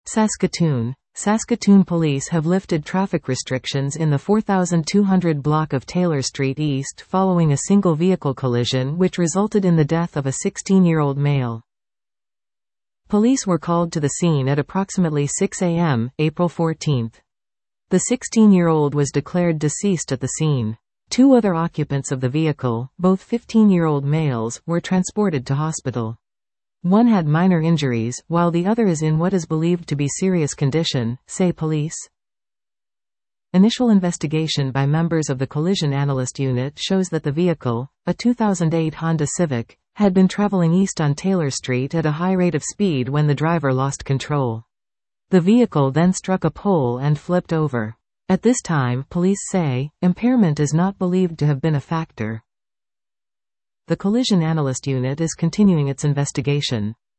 Saskatoon. Saskatoon police have lifted traffic restrictions in the 4200 block of Taylor Street East following a single vehicle collision which resulted in the death of a 16-year-old male. Police were called to the scene at approximately 6 a.m., April 14. The 16-year-old was declared deceased at the scene. Two other occupants of the vehicle, both 15-year-old males, were transported to hospital. One had minor injuries, while the other is in what is believed to be serious condition, say police. Initial investigation by members of the Collision Analyst Unit shows that the vehicle, a 2008 Honda Civic, had been traveling east on Taylor Street at a high rate of speed when the driver lost control. The vehicle then struck a pole and flipped over. At this time, police say, impairment is not believed to have been a factor. The Collision Analyst Unit is continuing its investigation.